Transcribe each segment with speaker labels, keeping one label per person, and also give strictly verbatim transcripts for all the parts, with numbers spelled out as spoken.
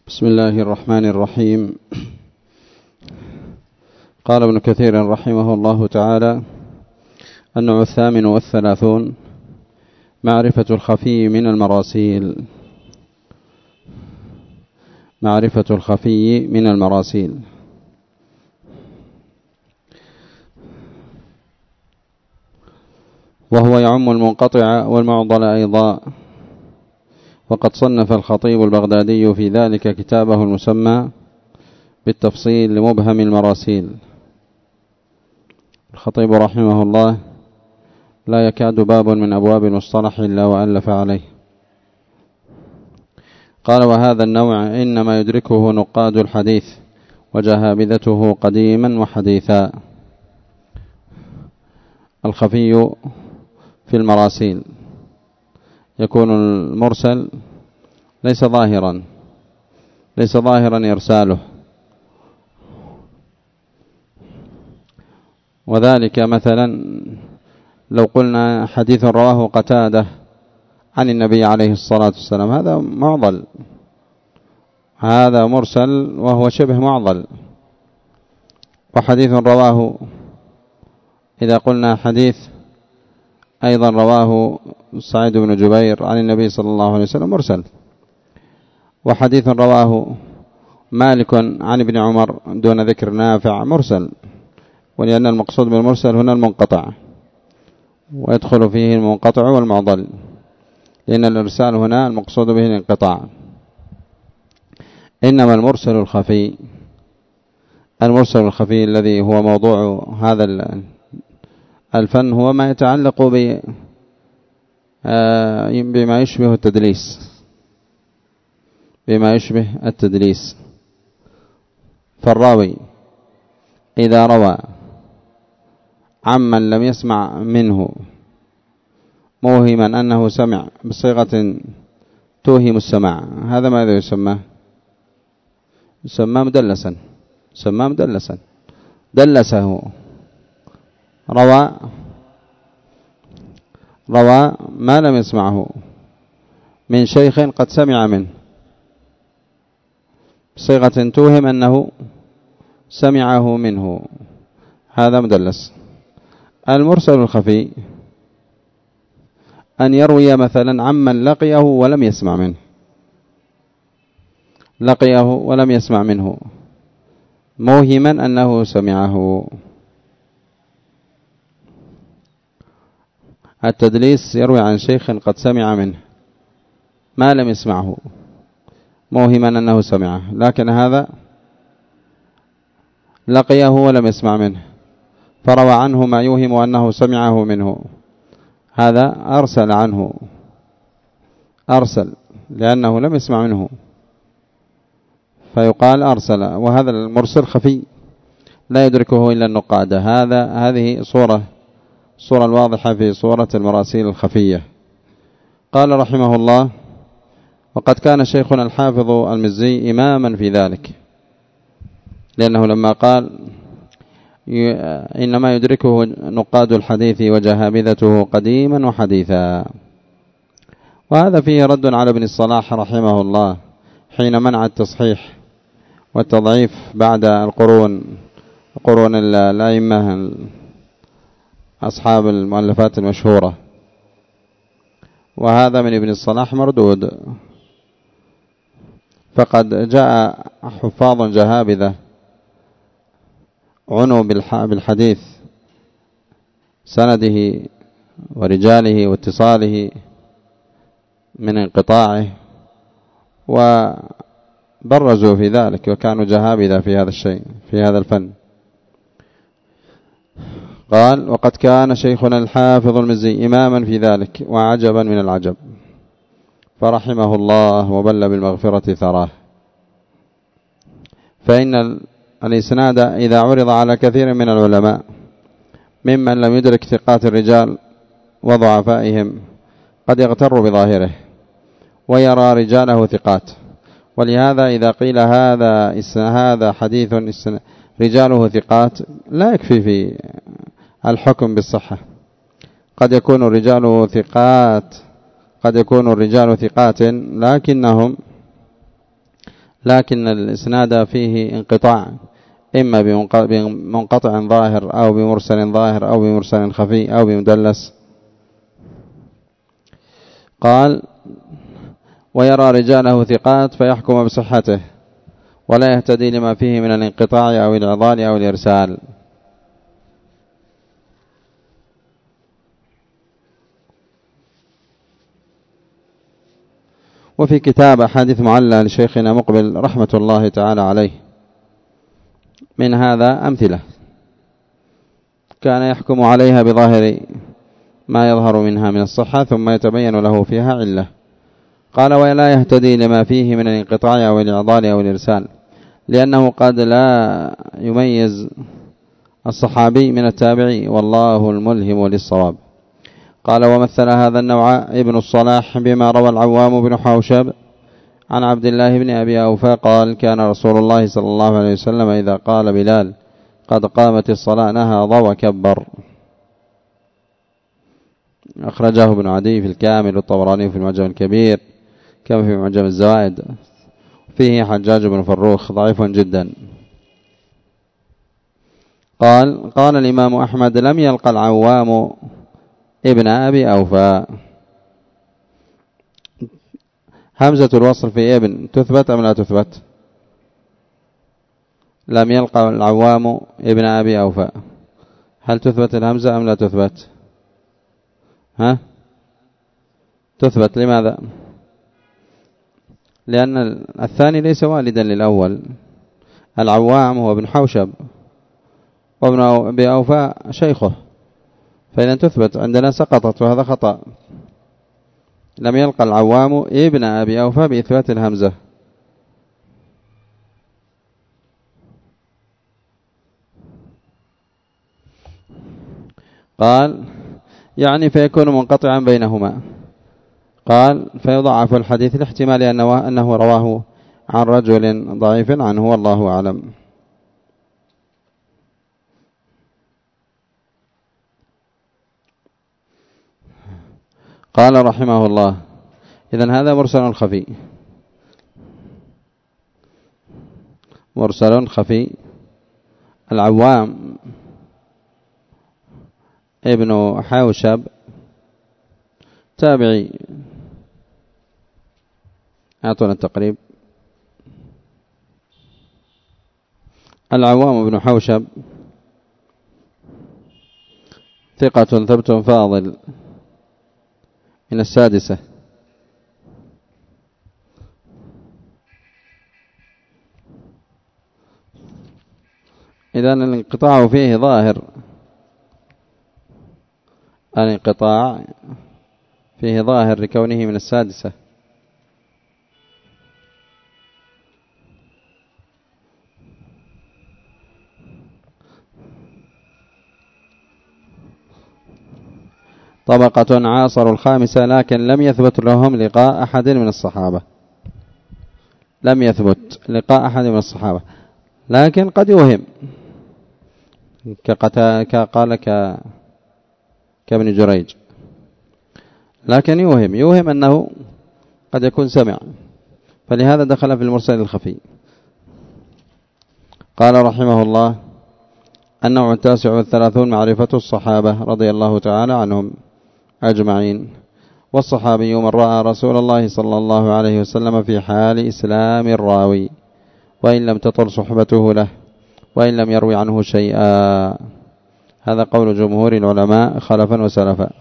Speaker 1: بسم الله الرحمن الرحيم. قال ابن كثير رحمه الله تعالى: النوع الثامن والثلاثون: معرفة الخفي من المراسيل. معرفة الخفي من المراسيل. وهو يعم المنقطع والمعضل أيضا. وقد صنف الخطيب البغدادي في ذلك كتابه المسمى بالتفصيل لمبهم المراسيل. الخطيب رحمه الله لا يكاد باب من أبواب المصطلح إلا وألف عليه. قال: وهذا النوع إنما يدركه نقاد الحديث وجهابذته قديما وحديثا. الخفي في المراسيل يكون المرسل ليس ظاهرا ليس ظاهرا إرساله، وذلك مثلا لو قلنا حديث رواه قتادة عن النبي عليه الصلاة والسلام، هذا معضل، هذا مرسل وهو شبه معضل. وحديث رواه، إذا قلنا حديث أيضا رواه سعيد بن جبير عن النبي صلى الله عليه وسلم مرسل. وحديث رواه مالك عن ابن عمر دون ذكر نافع مرسل، ولأن المقصود بالمرسل هنا المنقطع، ويدخل فيه المنقطع والمعضل، لأن الإرسال هنا المقصود به الانقطاع. إنما المرسل الخفي المرسل الخفي الذي هو موضوع هذا الفن هو ما يتعلق ب بما يشبه التدليس بما يشبه التدليس فالراوي إذا روى عمن لم يسمع منه موهما أنه سمع بصيغة توهم السماع، هذا ماذا يسمى؟ يسمى مدلسا يسمى مدلسا دلسه. روى روى ما لم يسمعه من شيخ قد سمع منه بصيغة توهم أنه سمعه منه، هذا مدلس. المرسل الخفي أن يروي مثلا عمن لقيه ولم يسمع منه لقيه ولم يسمع منه موهما أنه سمعه. التدليس يروي عن شيخ قد سمع منه ما لم يسمعه موهما أنه سمعه، لكن هذا لقيه ولم يسمع منه فروى عنه ما يوهم أنه سمعه منه، هذا أرسل عنه أرسل لأنه لم يسمع منه فيقال أرسل. وهذا المرسل خفي لا يدركه إلا النقاد. هذا هذه صورة الصورة الواضحة في صورة المراسيل الخفية. قال رحمه الله: وقد كان شيخنا الحافظ المزي إماما في ذلك، لأنه لما قال إنما يدركه نقاد الحديث وجهابذته قديما وحديثا، وهذا فيه رد على ابن الصلاح رحمه الله حين منع التصحيح والتضعيف بعد القرون قرون الأئمة أصحاب المؤلفات المشهورة، وهذا من ابن الصلاح مردود. فقد جاء حفاظ جهابذة عنوا بالحديث سنده ورجاله واتصاله من انقطاعه وبرزوا في ذلك، وكانوا جهابذة في هذا الشيء في هذا الفن. قال: وقد كان شيخنا الحافظ المزي إماما في ذلك وعجبا من العجب، فرحمه الله وبل بالمغفرة ثراه. فإن الإسناد إذا عرض على كثير من العلماء ممن لم يدرك ثقات الرجال وضعفائهم قد يغتر بظاهره ويرى رجاله ثقات، ولهذا إذا قيل هذا هذا حديث رجاله ثقات لا يكفي في الحكم بالصحة. قد يكون الرجال ثقات قد يكون الرجال ثقات لكنهم لكن الإسناد فيه انقطاع، إما بمنقطع ظاهر أو بمرسل ظاهر أو بمرسل خفي أو بمدلس. قال: ويرى رجاله ثقات فيحكم بصحته، ولا يهتدي لما فيه من الانقطاع أو الإعضال أو الإرسال. وفي كتاب أحاديث معلّة لشيخنا مقبل رحمة الله تعالى عليه من هذا أمثلة، كان يحكم عليها بظاهر ما يظهر منها من الصحة ثم يتبين له فيها علة. قال: ولا يهتدي لما فيه من الانقطاع أو الإعضال أو الإرسال، لأنه قد لا يميز الصحابي من التابعي، والله الملهم للصواب. قال: ومثل هذا النوع ابن الصلاح بما روى العوام بن حوشب عن عبد الله بن أبي أوفى قال: كان رسول الله صلى الله عليه وسلم إذا قال بلال قد قامت الصلاة نهض وكبر. أخرجه ابن عدي في الكامل والطبراني في المعجم الكبير كما في معجم الزوائد. فيه حجاج بن فروخ ضعيف جدا. قال: قال الإمام أحمد: لم يلقى العوام ابن أبي أوفى. همزة الوصل في ابن تثبت أم لا تثبت؟ لم يلقى العوام ابن أبي أوفى، هل تثبت الهمزة أم لا تثبت؟ ها؟ تثبت. لماذا؟ لأن الثاني ليس والدا للأول، العوام هو ابن حوشب وابن أبي أوفى شيخه، فإذا تثبت عندنا سقطت، وهذا خطأ. لم يلقى العوام ابن أبي أوفى بإثبات الهمزة. قال: يعني فيكون منقطعا بينهما. قال: فيضعف الحديث لاحتمال أنه, أنه رواه عن رجل ضعيف عنه، والله أعلم. قال رحمه الله: إذن هذا مرسل خفي، مرسل خفي. العوام ابن حوشب تابعي، أعطونا التقريب. العوام ابن حوشب ثقة ثبت فاضل من السادسة. إذن الانقطاع فيه ظاهر، الانقطاع فيه ظاهر لكونه من السادسة. طبقة عاصروا الخامسة، لكن لم يثبت لهم لقاء أحد من الصحابة، لم يثبت لقاء أحد من الصحابة، لكن قد يوهم كقال ك كابن جريج، لكن يوهم يوهم أنه قد يكون سمع، فلهذا دخل في المرسل الخفي. قال رحمه الله: النوع التاسع والثلاثون معرفة الصحابة رضي الله تعالى عنهم أجمعين. والصحابي من رأى رسول الله صلى الله عليه وسلم في حال إسلام الراوي وإن لم تطل صحبته له وإن لم يروي عنه شيئا. هذا قول جمهور العلماء خلفا وسلفا،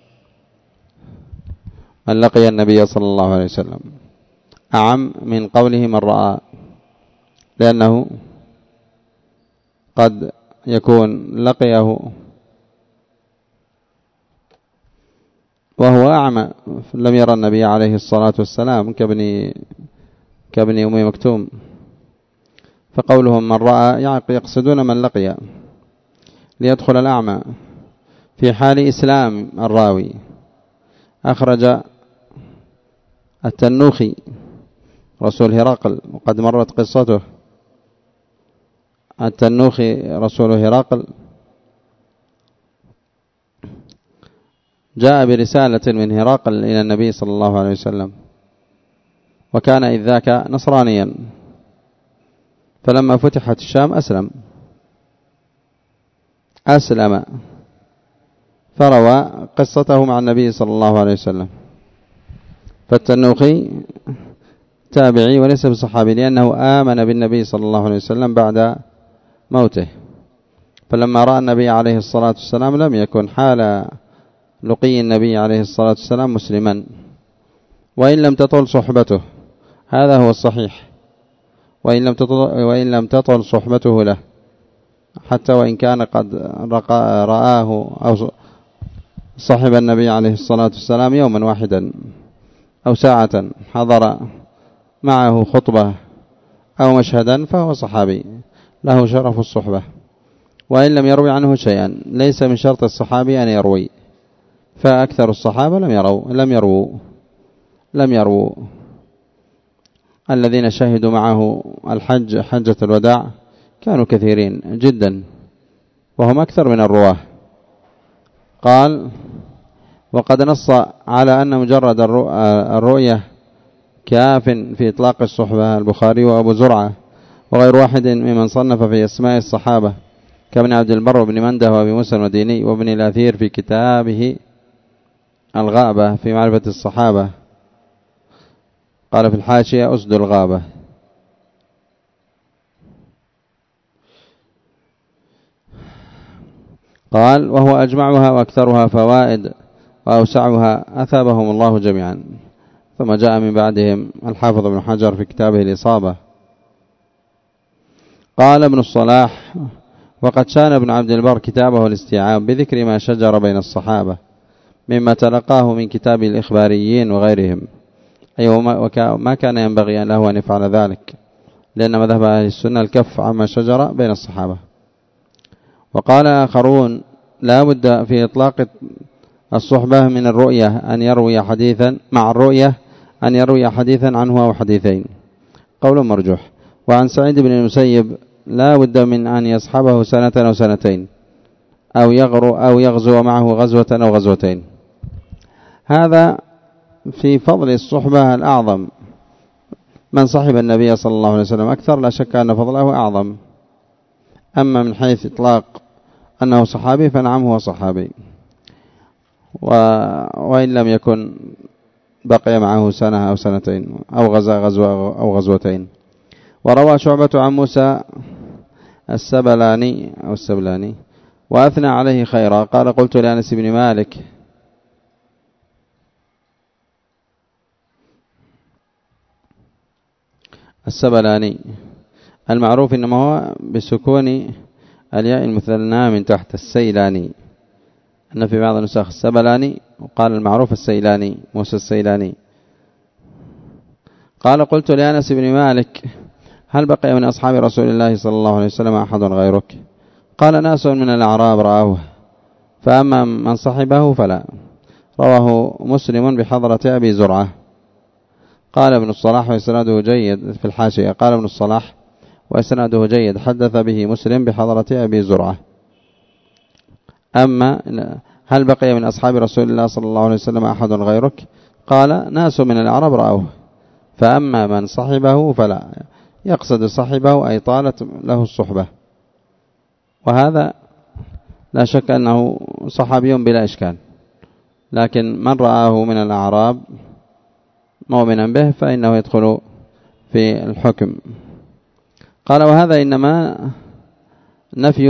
Speaker 1: من لقي النبي صلى الله عليه وسلم أعم من قوله من رأى، لأنه قد يكون لقيه وهو أعمى لم يرى النبي عليه الصلاة والسلام كابن كابن أم مكتوم، فقولهم من رأى يقصدون من لقي، ليدخل الأعمى في حال إسلام الراوي. أخرج التنوخي رسول هرقل، وقد مرت قصته. التنوخي رسول هرقل جاء برسالة من هرقل إلى النبي صلى الله عليه وسلم، وكان إذ ذاك نصرانيا، فلما فتحت الشام أسلم أسلم فروى قصته مع النبي صلى الله عليه وسلم. فالتنوخي تابعي وليس بصحابي، لأنه آمن بالنبي صلى الله عليه وسلم بعد موته، فلما رأى النبي عليه الصلاة والسلام لم يكن حال لقي النبي عليه الصلاة والسلام مسلما، وإن لم تطل صحبته، هذا هو الصحيح، وإن لم تطل, وإن لم تطل صحبته له، حتى وإن كان قد رآه أو صحب النبي عليه الصلاة والسلام يوما واحدا أو ساعة، حضر معه خطبة أو مشهدا، فهو صحابي له شرف الصحبة، وإن لم يروي عنه شيئا. ليس من شرط الصحابي أن يروي، فأكثر الصحابة لم يروا لم يروا لم يروا الذين شهدوا معه الحج حجة الوداع كانوا كثيرين جدا، وهم أكثر من الرواه. قال: وقد نص على أن مجرد الرؤية كاف في إطلاق الصحبة البخاري وأبو زرعة وغير واحد ممن صنف في أسماء الصحابة كابن عبد البر وابن منده وابي موسى المديني وابن الأثير في كتابه الغابة في معرفة الصحابة. قال في الحاشية: أسد الغابة. قال: وهو أجمعها وأكثرها فوائد وأوسعها، أثابهم الله جميعا. ثم جاء من بعدهم الحافظ ابن حجر في كتابه الإصابة. قال ابن الصلاح: وقد شان ابن عبد البر كتابه الاستيعاب بذكر ما شجر بين الصحابة مما تلقاه من كتاب الإخباريين وغيرهم، أي وما كان ينبغي له أن يفعل ذلك، لأن مذهب أهل السنة الكف عما شجر بين الصحابة. وقال آخرون: لا بد في إطلاق الصحبة من الرؤية أن يروي حديثا مع الرؤية أن يروي حديثا عنه أو حديثين، قول مرجوح. وعن سعيد بن المسيب: لا بد من أن يصحبه سنة أو سنتين أو يغرو أو يغزو معه غزوة أو غزوتين. هذا في فضل الصحبة الأعظم. من صحب النبي صلى الله عليه وسلم أكثر لا شك أن فضله أعظم. أما من حيث إطلاق أنه صحابي فنعم هو صحابي، و... وإن لم يكن بقي معه سنة أو سنتين أو غزا غزوة أو غزوتين. وروى شعبة عن موسى السبلاني أو السبلاني وأثنى عليه خيرا. قال: قلت لأنس بن مالك: السبلاني المعروف إنما هو بسكون الياء المثنى من تحت، السيلاني، أن في بعض النسخ السبلاني، وقال المعروف السيلاني، موسى السيلاني. قال: قلت لأنس بن مالك: هل بقي من أصحاب رسول الله صلى الله عليه وسلم أحد غيرك؟ قال: ناس من الأعراب رآوه، فأما من صحبه فلا. رواه مسلم بحضرة أبي زرعة. قال ابن الصلاح وإسناده جيد في الحاشية. قال ابن الصلاح وإسناده جيد، حدث به مسلم بحضرة أبي زرعة. أما هل بقي من أصحاب رسول الله صلى الله عليه وسلم أحد غيرك؟ قال: ناس من الأعراب رأوه، فأما من صحبه فلا. يقصد صحبه أي طالت له الصحبة، وهذا لا شك أنه صحابي بلا إشكال، لكن من رآه من الأعراب مؤمنا به فإنه يدخل في الحكم. قال: وهذا إنما نفي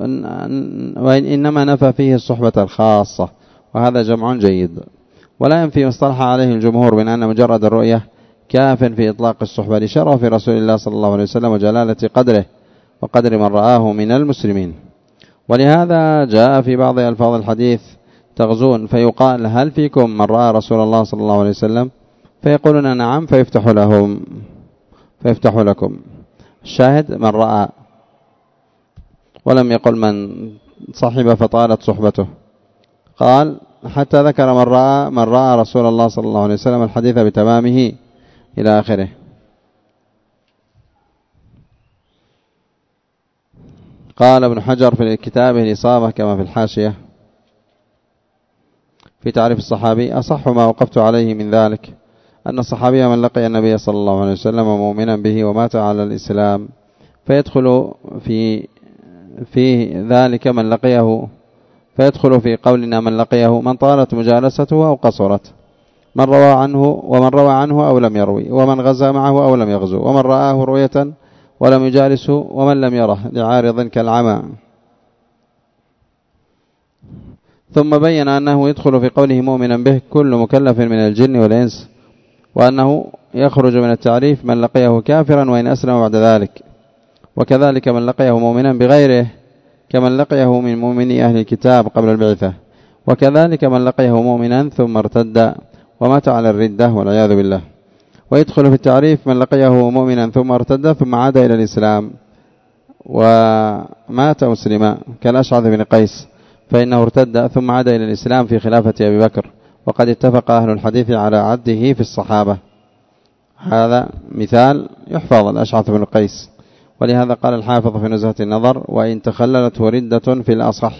Speaker 1: وإنما نفى فيه الصحبة الخاصة، وهذا جمع جيد. ولا ينفي مصطلح عليه الجمهور من أن مجرد الرؤية كاف في إطلاق الصحبة لشرف رسول الله صلى الله عليه وسلم وجلالة قدره وقدر من رآه من المسلمين. ولهذا جاء في بعض ألفاظ الحديث: تغزون فيقال: هل فيكم من رأى رسول الله صلى الله عليه وسلم؟ فيقولون: نعم، فيفتح لهم فيفتح لكم. الشاهد من رأى، ولم يقل من صحب فطالت صحبته. قال: حتى ذكر من رأى من رأى رسول الله صلى الله عليه وسلم الحديث بتمامه إلى آخره. قال ابن حجر في كتابه الإصابة كما في الحاشية في تعريف الصحابي: أصح ما وقفت عليه من ذلك أن الصحابي من لقي النبي صلى الله عليه وسلم مؤمنا به ومات على الإسلام فيدخل في في ذلك من لقيه فيدخل في قولنا من لقيه من طالت مجالسته أو قصرت، من روى عنه ومن روى عنه أو لم يروي، ومن غزا معه أو لم يغزو، ومن رآه رؤية ولم يجالسه، ومن لم يره لعارض كالعمى. ثم بين أنه يدخل في قوله مؤمنا به كل مكلف من الجن والإنس، وأنه يخرج من التعريف من لقيه كافرا وإن أسلم بعد ذلك، وكذلك من لقيه مؤمنا بغيره كمن لقيه من مؤمني أهل الكتاب قبل البعثة، وكذلك من لقيه مؤمنا ثم ارتد ومات على الردة والعياذ بالله. ويدخل في التعريف من لقيه مؤمنا ثم ارتد ثم عاد إلى الإسلام ومات مسلما كالأشعث بن قيس، فإنه ارتد ثم عاد إلى الإسلام في خلافة أبي بكر، وقد اتفق أهل الحديث على عده في الصحابة. هذا مثال يحفظ الأشعث بن قيس، ولهذا قال الحافظ في نزهة النظر وإن تخللت ردة في الأصح.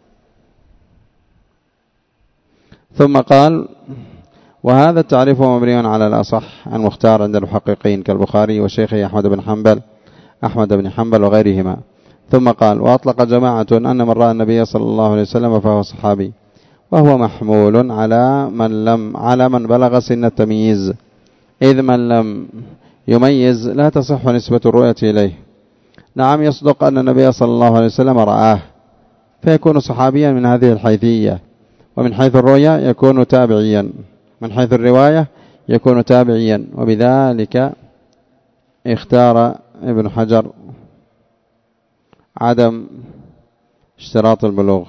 Speaker 1: ثم قال وهذا التعريف مبني على الأصح المختار عند المحققين كالبخاري وشيخه أحمد بن حنبل أحمد بن حنبل وغيرهما. ثم قال وأطلق جماعة أن من رأى النبي صلى الله عليه وسلم فهو صحابي، وهو محمول على من لم على من بلغ سن التمييز، إذ من لم يميز لا تصح نسبة الرؤية إليه. نعم يصدق أن النبي صلى الله عليه وسلم رآه فيكون صحابيا من هذه الحيثية، ومن حيث الرؤية يكون تابعيا، من حيث الرواية يكون تابعيا. وبذلك اختار ابن حجر عدم اشتراط البلوغ،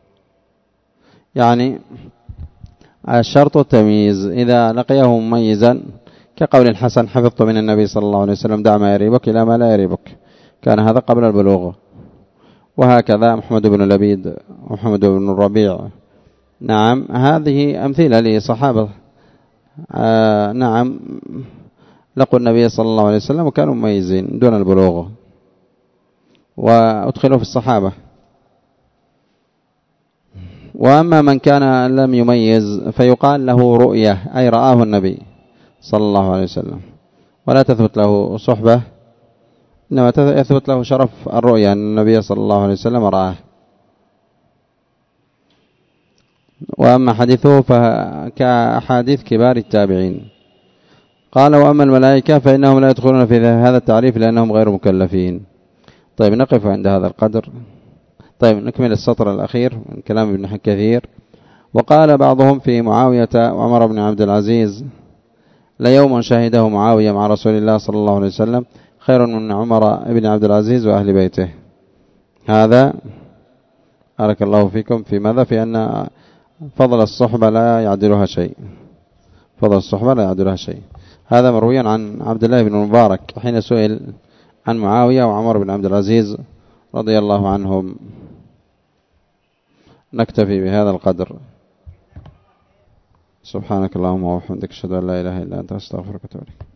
Speaker 1: يعني الشرط التمييز، إذا لقيه مميزا كقول الحسن حفظت من النبي صلى الله عليه وسلم دع ما يريبك إلى ما لا يريبك، كان هذا قبل البلوغ. وهكذا محمد بن لبيد ومحمد بن الربيع، نعم هذه أمثلة لصحابة آه نعم لقوا النبي صلى الله عليه وسلم وكانوا مميزين دون البلوغ وأدخلوا في الصحابة. وأما من كان لم يميز فيقال له رؤية، أي رآه النبي صلى الله عليه وسلم، ولا تثبت له صحبة، إنما يثبت له شرف الرؤية أن النبي صلى الله عليه وسلم رآه. وأما حديثه فكأحاديث كبار التابعين. قال وأما الملائكة فإنهم لا يدخلون في هذا التعريف لأنهم غير مكلفين. طيب نقف عند هذا القدر. طيب نكمل السطر الأخير من كلام ابن كثير. وقال بعضهم في معاوية وعمر بن عبد العزيز ليوم شهده معاوية مع رسول الله صلى الله عليه وسلم خير من عمر بن عبد العزيز وأهل بيته. هذا بارك الله فيكم في ماذا؟ في أن فضل الصحبة لا يعدلها شيء، فضل الصحبة لا يعدلها شيء. هذا مروي عن عبد الله بن المبارك حين سئل عن معاوية وعمر بن عبد العزيز رضي الله عنهم. نكتفي بهذا القدر. سبحانك اللهم وبحمدك أشهد أن لا إله إلا أنت أستغفرك وأتوب إليك.